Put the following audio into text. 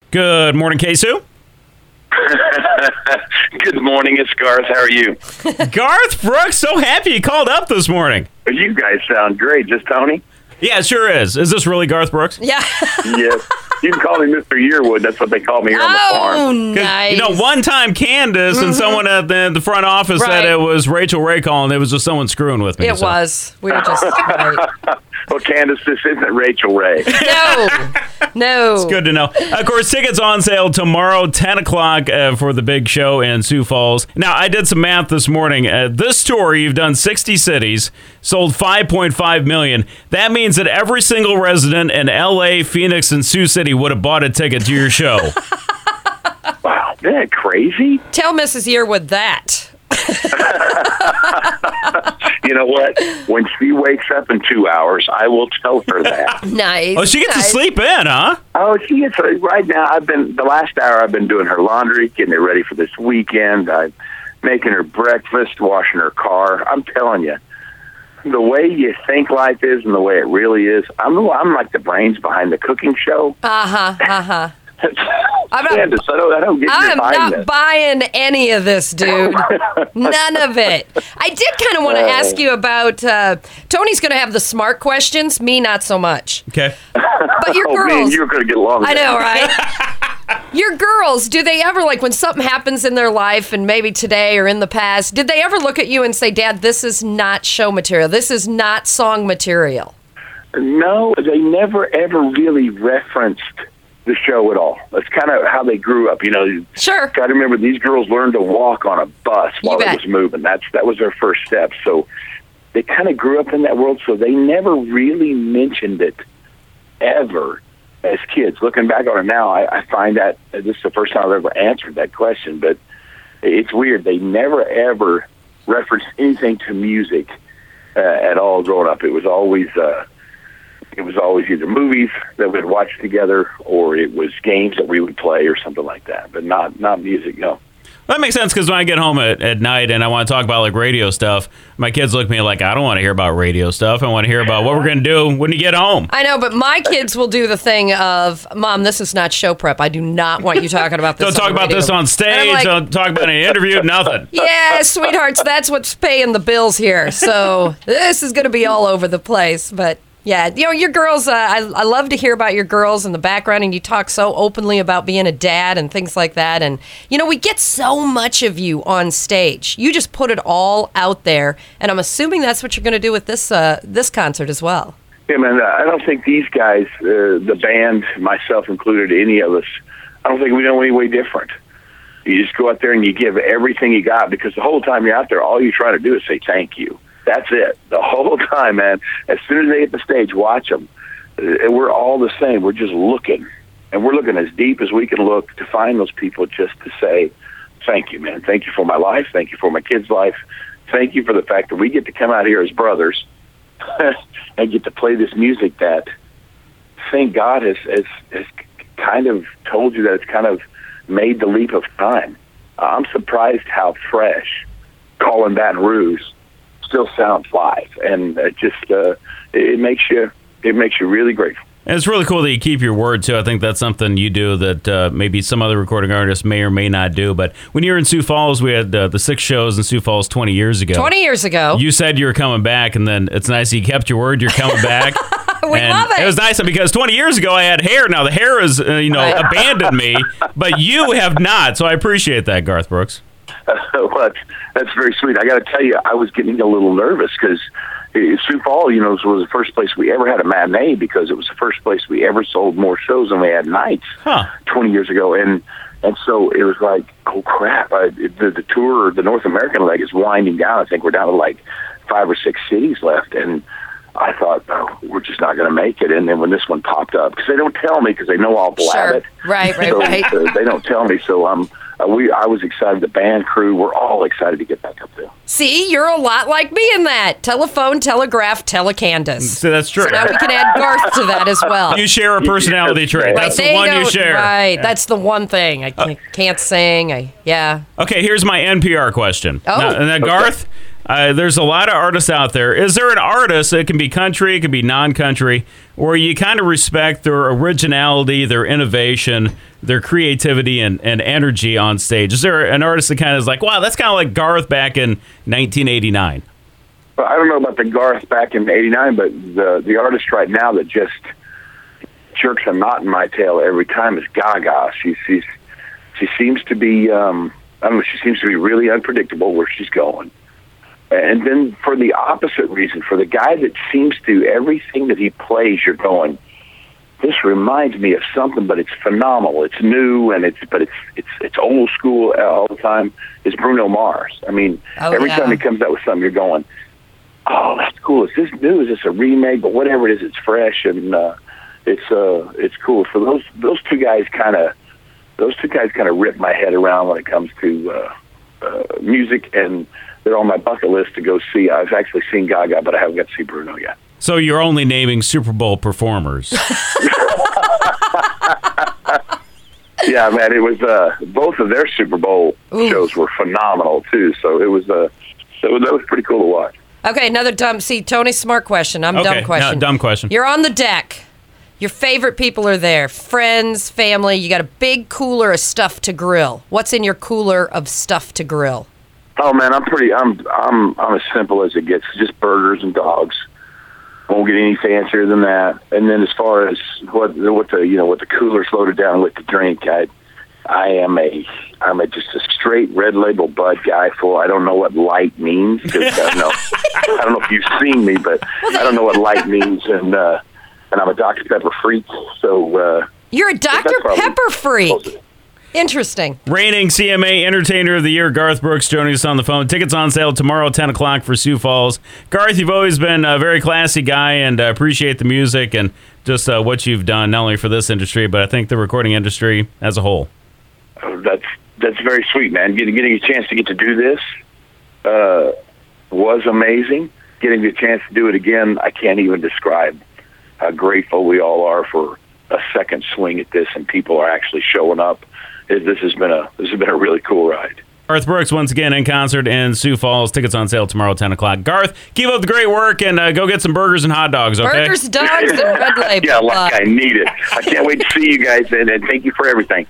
Good morning, K-Sue. Good morning, it's Garth. How are you? Garth Brooks, so happy you called up this morning. You guys sound great. Just Tony? Yeah, it sure is. Is this really Garth Brooks? Yeah. Yes. You can call me Mr. Yearwood. That's what they call me here on the farm. Oh, 'Cause, nice. one time Candace and someone at the front office said Right. it was Rachel Ray calling. It was just someone screwing with me. It was. We were just right. Well, Candace, this isn't Rachel Ray. No. Good to know. Of course, tickets on sale tomorrow, 10 o'clock for the big show in Sioux Falls. Now, I did some math this morning. This tour, you've done 60 cities, sold 5.5 million. That means that every single resident in L.A., Phoenix, and Sioux City would have bought a ticket to your show. Wow, isn't that crazy? Tell Mrs. Yearwood that. You know what? When she wakes up in 2 hours, I will tell her that. Nice. Oh, she gets to nice. sleep in, huh? Oh, she gets right now. The last hour I've been doing her laundry, getting her ready for this weekend. I'm making her breakfast, washing her car. I'm telling you, the way you think life is and the way it really is, I'm like the brains behind the cooking show. Candace, I don't get you I'm behind not this. buying any of this, dude. None of it. I did kind of want to ask you about, Tony's going to have the smart questions, me not so much. Okay. But your Oh, girls. man, you're going to get along with I know, that. right? Your girls, do they ever, like when something happens in their life and maybe today or in the past, did they ever look at you and say, Dad, this is not show material. This is not song material? No, they never ever really referenced the show at all. That's kind of how they grew up. You know, Sure. got to remember these girls learned to walk on a bus while it bet. was moving. That was their first step. So they kind of grew up in that world. So they never really mentioned it ever as kids. Looking back on it now, I find that this is the first time I've ever answered that question. But it's weird. They never ever referenced anything to music at all growing up. It was always either movies that we'd watch together or it was games that we would play or something like that, but not music, no. That makes sense because when I get home at night and I want to talk about like radio stuff, my kids look at me like, I don't want to hear about radio stuff. I want to hear about what we're going to do when you get home. I know, but my kids will do the thing of, Mom, this is not show prep. I do not want you talking about this. Don't talk about this on And stage. I'm like, Don't talk about an interview. Nothing. yeah, sweethearts, that's what's paying the bills here. So this is going to be all over the place. But yeah, you know, your girls, I love to hear about your girls and the background, and you talk so openly about being a dad and things like that. And, you know, we get so much of you on stage. You just put it all out there, and I'm assuming that's what you're going to do with this concert as well. Yeah, man, I don't think these guys, the band, myself included, any of us, I don't think we know any way different. You just go out there and you give everything you got because the whole time you're out there, all you're trying to do is say thank you. That's it. The whole time, man. As soon as they hit the stage, watch them. We're all the same. We're just looking. And we're looking as deep as we can look to find those people just to say, thank you, man. Thank you for my life. Thank you for my kid's life. Thank you for the fact that we get to come out here as brothers and get to play this music that, thank God, has kind of told you that it's kind of made the leap of time. I'm surprised how fresh Calling Baton Rouge still sounds live, and it makes you really grateful. And it's really cool that you keep your word, too. I think that's something you do that maybe some other recording artists may or may not do. But when you were in Sioux Falls, we had the 6 shows in Sioux Falls 20 years ago. 20 years ago. You said you were coming back, and then it's nice that you kept your word. You're coming back. We love it. It was nice because 20 years ago I had hair. Now the hair has, abandoned me, but you have not. So I appreciate that, Garth Brooks. Well, that's very sweet. I got to tell you, I was getting a little nervous because Sioux Falls, was the first place we ever had a matinee because it was the first place we ever sold more shows than we had nights 20 years ago. And so it was like, oh, crap. The tour, the North American leg is winding down. I think we're down to like 5 or 6 cities left. And I thought, oh, we're just not going to make it. And then when this one popped up, because they don't tell me because they know I'll blab it. Right. So they don't tell me. So I was excited. The band crew, we're all excited to get back up there. See, you're a lot like me in that. Telephone, telegraph, telecandace. So that's true. So now we can add Garth to that as well. You share a personality trait. That's the one you share. Right, that's the one thing. I can't sing. Yeah. Okay, here's my NPR question. Oh. Now, Garth, There's a lot of artists out there. Is there an artist, it can be country, it can be non-country, where you kind of respect their originality, their innovation, their creativity, and energy on stage? Is there an artist that kind of is like, wow, that's kind of like Garth back in 1989? Well, I don't know about the Garth back in '89, but the artist right now that just jerks a knot in my tail every time is Gaga. She seems to be, I don't know, she seems to be really unpredictable where she's going. And then for the opposite reason, for the guy that seems to, everything that he plays, you're going, this reminds me of something, but it's phenomenal. It's new, and it's old school all the time, is Bruno Mars. I mean, every time he comes out with something, you're going, oh, that's cool. Is this new? Is this a remake? But whatever it is, it's fresh, and it's cool. So those two guys kind of rip my head around when it comes to music, and they're on my bucket list to go see. I've actually seen Gaga, but I haven't got to see Bruno yet. So you're only naming Super Bowl performers. Yeah, man, it was both of their Super Bowl shows were phenomenal too. So it was that was pretty cool to watch. Okay, another Tony's smart question. Dumb question. Dumb question. You're on the deck. Your favorite people are there. Friends, family. You got a big cooler of stuff to grill. What's in your cooler of stuff to grill? Oh man, I'm as simple as it gets. Just burgers and dogs. Won't get any fancier than that. And then as far as what the cooler's loaded down with the drink, I'm just a straight Red Label Bud guy. I don't know what light means. I don't know if you've seen me, but I don't know what light means, and I'm a Dr. Pepper freak. So you're a Dr. Pepper freak. Interesting. Reigning CMA Entertainer of the Year, Garth Brooks, joining us on the phone. Tickets on sale tomorrow, 10 o'clock for Sioux Falls. Garth, you've always been a very classy guy, and appreciate the music and just what you've done, not only for this industry, but I think the recording industry as a whole. That's very sweet, man. Getting a chance to get to do this was amazing. Getting the chance to do it again, I can't even describe how grateful we all are for a second swing at this, and people are actually showing up. This has been a really cool ride. Garth Brooks once again in concert in Sioux Falls. Tickets on sale tomorrow, 10 o'clock. Garth, keep up the great work and go get some burgers and hot dogs, okay? Burgers, dogs, and Red Label. Yeah, like I need it. I can't wait to see you guys, and thank you for everything.